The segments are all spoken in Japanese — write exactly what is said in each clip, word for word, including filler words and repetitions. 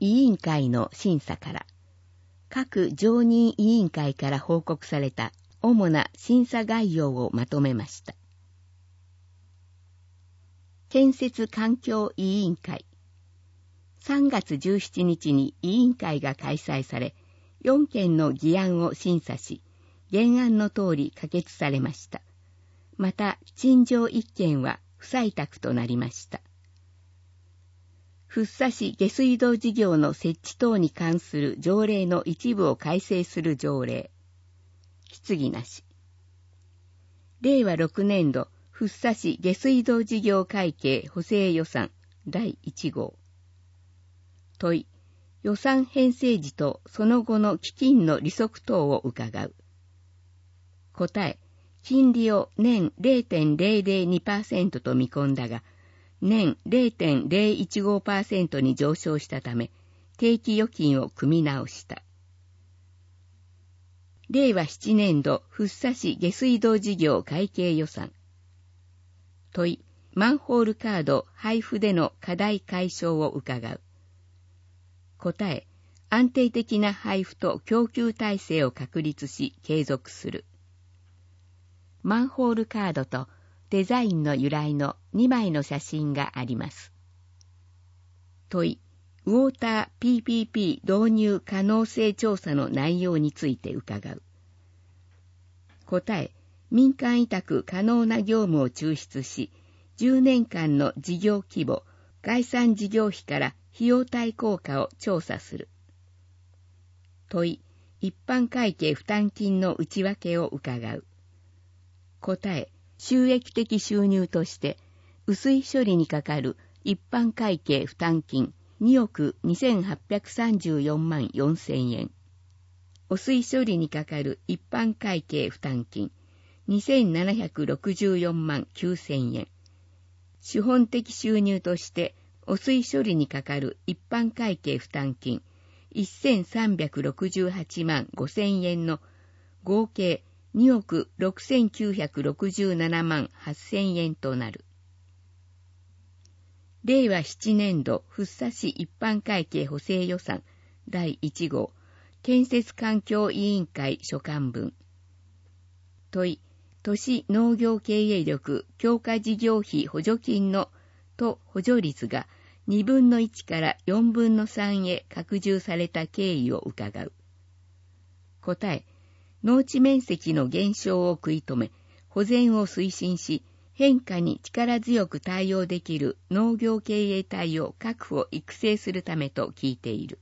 委員会の審査から、各常任委員会から報告された主な審査概要をまとめました。建設環境委員会。さんがつじゅうしちにちに委員会が開催され、よんけんの議案を審査し、原案の通り可決されました。また、陳情いっけんは不採択となりました。福生市下水道事業の設置等に関する条例の一部を改正する条例。質疑なし。れいわろくねんど福生市下水道事業会計補正予算だいいちごう。問い、予算編成時とその後の基金の利息等を伺う。答え、金利を年 れいてんれいぜろにパーセント と見込んだが、年 れいてんれいいちごパーセント に上昇したため、定期預金を組み直した。れいわななねんど福生市下水道事業会計予算。問い、マンホールカード配布での課題解消を伺う。答え、安定的な配布と供給体制を確立し継続する。マンホールカードとデザインの由来のにまいの写真があります。問い、ウォーター ピーピーピー 導入可能性調査の内容について伺う。答え、民間委託可能な業務を抽出し、じゅうねんかんの事業規模、概算事業費から費用対効果を調査する。問い、一般会計負担金の内訳を伺う。答え、収益的収入として、雨水処理にかかる一般会計負担金におくにせんはっぴゃくさんじゅうよんまんよんせんえん。汚水処理にかかる一般会計負担金にせんななひゃくろくじゅうよんまんきゅうせんえん。資本的収入として、汚水処理にかかる一般会計負担金せんさんびゃくろくじゅうはちまんごせんえんの合計におくろくせんきゅうひゃくろくじゅうななまんはっせんえんとなる。れいわななねんど福生市一般会計補正予算だいいちごう建設環境委員会所管分。問い、都市農業経営力強化事業費補助金の都補助率がにぶんのいちからよんぶんのさんへ拡充された経緯を伺う。答え、農地面積の減少を食い止め、保全を推進し、変化に力強く対応できる農業経営体を確保育成するためと聞いている。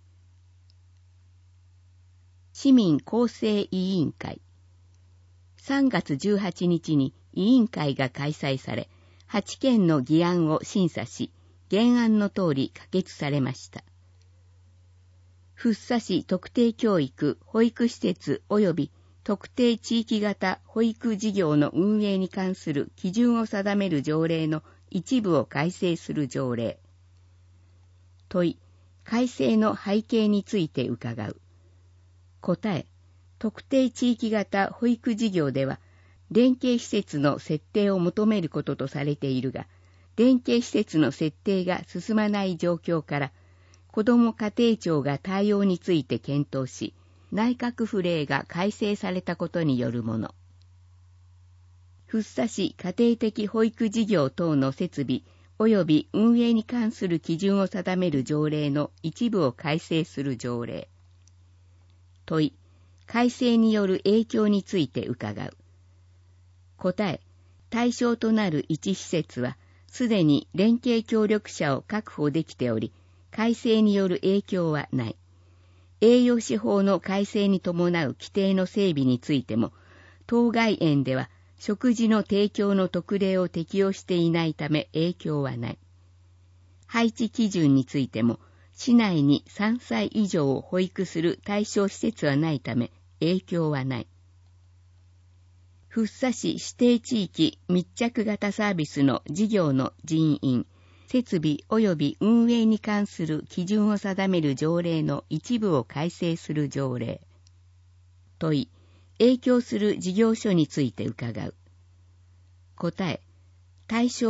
市民構成委員会。さんがつじゅうはちにちに委員会が開催され、はちけんの議案を審査し、原案の通り可決されました。福生市特定教育保育施設及び特定地域型保育事業の運営に関する基準を定める条例の一部を改正する条例。問い、改正の背景について伺う。答え、特定地域型保育事業では、連携施設の設定を求めることとされているが、連携施設の設定が進まない状況から、子ども家庭庁が対応について検討し、内閣府令が改正されたことによるもの。福生市家庭的保育事業等の設備及び運営に関する基準を定める条例の一部を改正する条例。問い、改正による影響について伺う。答え、対象となる一施設は、すでに連携協力者を確保できており、改正による影響はない。栄養士法の改正に伴う規定の整備についても、当該園では食事の提供の特例を適用していないため影響はない。配置基準についても、市内にさんさい以上を保育する対象施設はないため影響はない。福生市指定地域密着型サービスの事業の人員、設備及び運営に関する基準を定める条例の一部を改正する条例。問い、影響する事業所について伺う。答え、対象は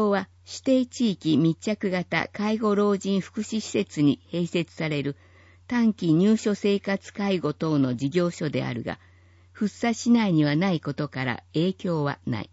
指定地域密着型介護老人福祉施設に併設される短期入所生活介護等の事業所であるが、福生市内にはないことから影響はない。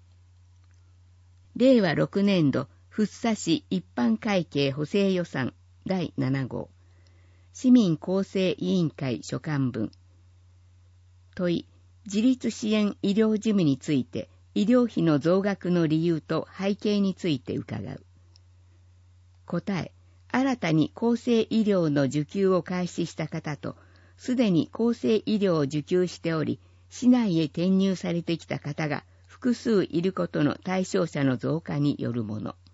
れいわろくねんど福生市一般会計補正予算だいなな号市民構成委員会所管文。問い、自立支援医療事務について医療費の増額の理由と背景について伺う。答え、新たに厚生医療の受給を開始した方と、すでに厚生医療を受給しており、市内へ転入されてきた方が複数いることの対象者の増加によるもの。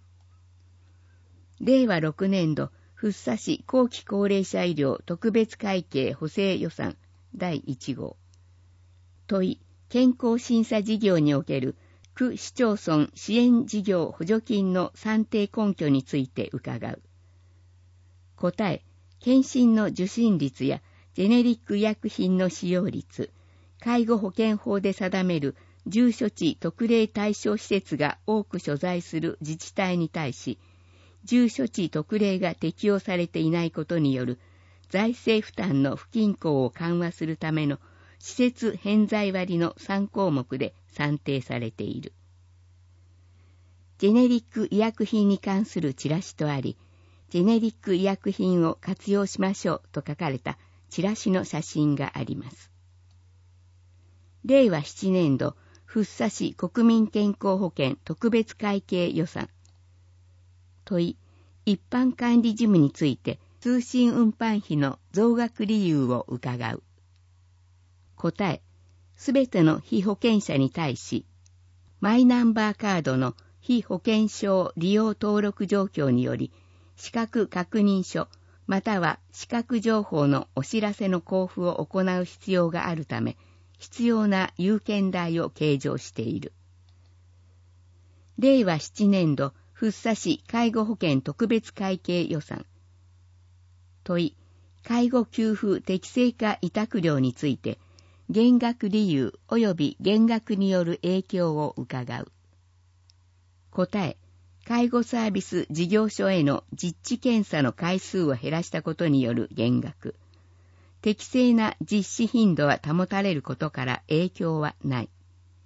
れいわろくねんど福生市後期高齢者医療特別会計補正予算だいいち号。問い、健康審査事業における区市町村支援事業補助金の算定根拠について伺う。答え、検診の受診率やジェネリック医薬品の使用率、介護保険法で定める重処置特例対象施設が多く所在する自治体に対し、重処置特例が適用されていないことによる財政負担の不均衡を緩和するための施設偏在割のさん項目で算定されている。ジェネリック医薬品に関するチラシとあり、ジェネリック医薬品を活用しましょうと書かれたチラシの写真があります。れいわななねんど福生市国民健康保険特別会計予算。問い、一般管理事務について通信運搬費の増額理由を伺う。答え、すべての被保険者に対し、マイナンバーカードの被保険証利用登録状況により、資格確認書または資格情報のお知らせの交付を行う必要があるため、必要な有権代を計上している。れいわななねんど福生市介護保険特別会計予算。問い、介護給付適正化委託料について、減額理由及び減額による影響を伺う。答え、介護サービス事業所への実地検査の回数を減らしたことによる減額。適正な実施頻度は保たれることから影響はない。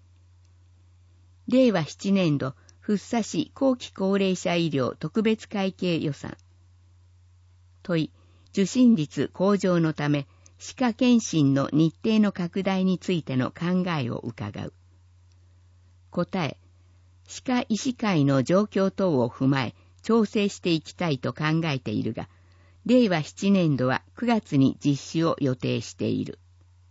れいわななねんど福生市後期高齢者医療特別会計予算。問い、受診率向上のため、歯科検診の日程の拡大についての考えを伺う。答え、歯科医師会の状況等を踏まえ調整していきたいと考えているが、れいわななねんどはくがつに実施を予定している。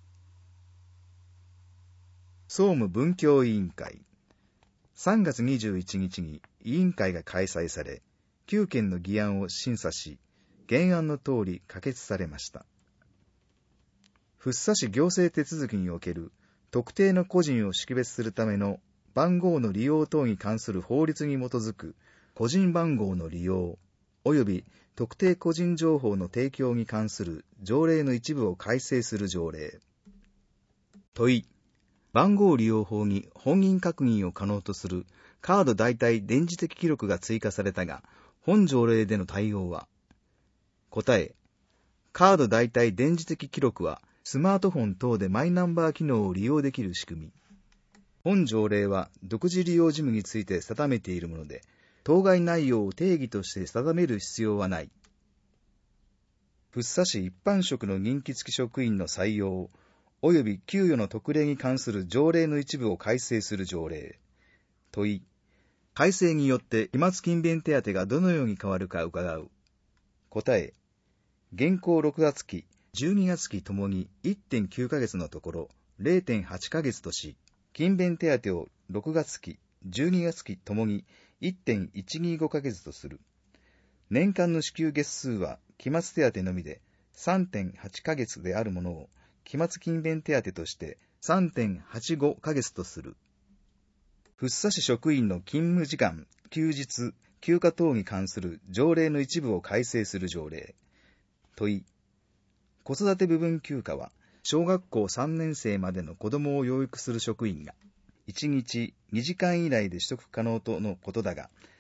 総務文教委員会。さんがつにじゅういちにちに委員会が開催され、きゅうけんの議案を審査し、原案の通り可決されました。福生市行政手続きにおける特定の個人を識別するための番号の利用等に関する法律に基づく個人番号の利用及び特定個人情報の提供に関する条例の一部を改正する条例。問い、番号利用法に本人確認を可能とするカード代替電磁的記録が追加されたが、本条例での対応は。答え、カード代替電磁的記録はスマートフォン等でマイナンバー機能を利用できる仕組み。本条例は独自利用事務について定めているもので、当該内容を定義として定める必要はない。福生市一般職の任期付き職員の採用及び給与の特例に関する条例の一部を改正する条例。問い、改正によって期末勤勉手当がどのように変わるか伺う。答え、現行ろくがつき、じゅうにがつきともに いってんきゅうかげつのところ れいてんはちかげつとし、勤勉手当をろくがつき、じゅうにがつきともに いってんいちにごかげつとする。年間の支給月数は期末手当のみで さんてんはちかげつであるものを期末勤勉手当として さんてんはちごかげつとする。福生市職員の勤務時間、休日、休暇等に関する条例の一部を改正する条例。問い、子育て部分休暇は小学校さんねんせいまでの子供を養育する職員がいちにちにじかん以内で取得可能とのことだが、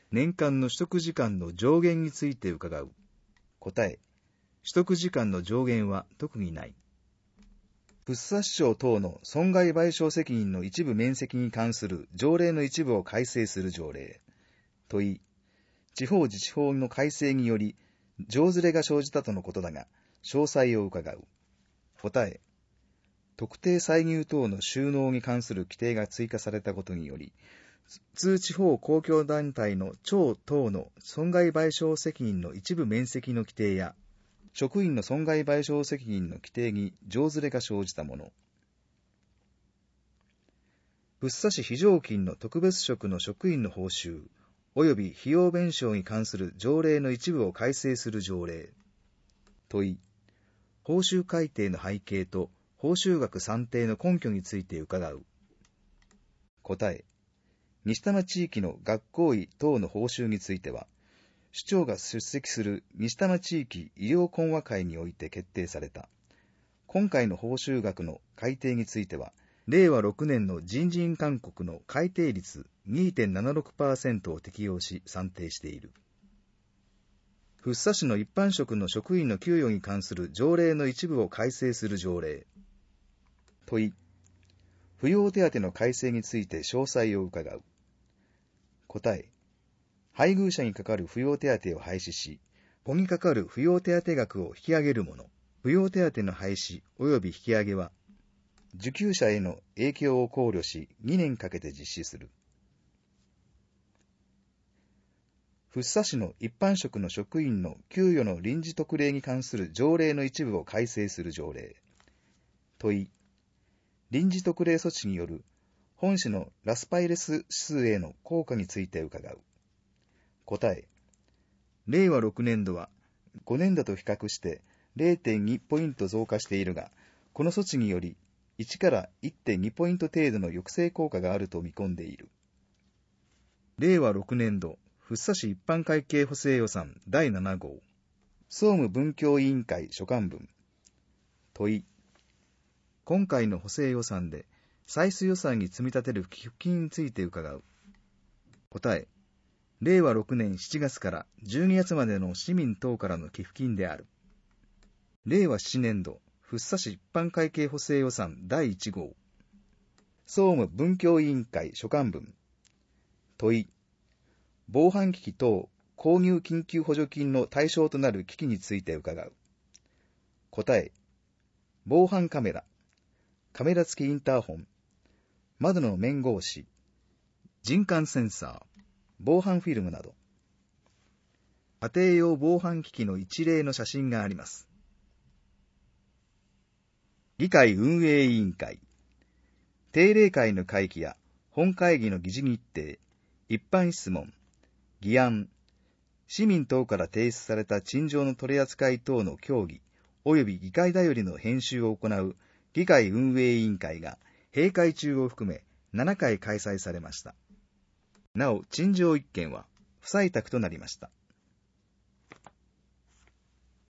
年間の取得時間の上限について伺う。答え、取得時間の上限は特にない。福生市長等の損害賠償責任の一部免責に関する条例の一部を改正する条例。問い、地方自治法の改正により、上ずれが生じたとのことだが、詳細を伺う。答え、特定歳入等の収納に関する規定が追加されたことにより、通地方公共団体の庁等の損害賠償責任の一部免責の規定や、職員の損害賠償責任の規定に上ずれが生じたもの。福生市非常勤の特別職の職員の報酬、及び費用弁償に関する条例の一部を改正する条例。問い、報酬改定の背景と報酬額算定の根拠について伺う。答え、西多摩地域の学校医等の報酬については、市長が出席する西多摩地域医療懇話会において決定された。今回の報酬額の改定については、れいわろくねんの人事院勧告の改定率 にてんななろくパーセント を適用し算定している。福生市の一般職の職員の給与に関する条例の一部を改正する条例。問い、扶養手当の改正について詳細を伺う。答え、配偶者にかかる扶養手当を廃止し、子にかかる扶養手当額を引き上げるもの。扶養手当の廃止及び引き上げは、受給者への影響を考慮しにねんかけて実施する。福生市の一般職の職員の給与の臨時特例に関する条例の一部を改正する条例。問い、臨時特例措置による本市のラスパイレス指数への効果について伺う。答え、れいわろくねんどはごねんどと比較して れいてんに ポイント増加しているが、この措置によりいちから いってんに ポイント程度の抑制効果があると見込んでいる。れいわろくねんど福生市一般会計補正予算だいなな号、総務文教委員会所管文。問い、今回の補正予算で歳出予算に積み立てる寄付金について伺う。答え、れいわろくねんしちがつからじゅうにがつまでの市民等からの寄付金である。れいわななねんど福生市一般会計補正予算だいいち号、総務文教委員会所管文。問い、防犯機器等購入緊急補助金の対象となる機器について伺う。答え、防犯カメラ、カメラ付きインターホン、窓の面格子、人感センサー、防犯フィルムなど。家庭用防犯機器の一例の写真があります。議会運営委員会。定例会の会期や本会議の議事日程、一般質問、議案、市民等から提出された陳情の取り扱い等の協議、及び議会だよりの編集を行う議会運営委員会が閉会中を含めななかい開催されました。なお、陳情いっけんは不採択となりました。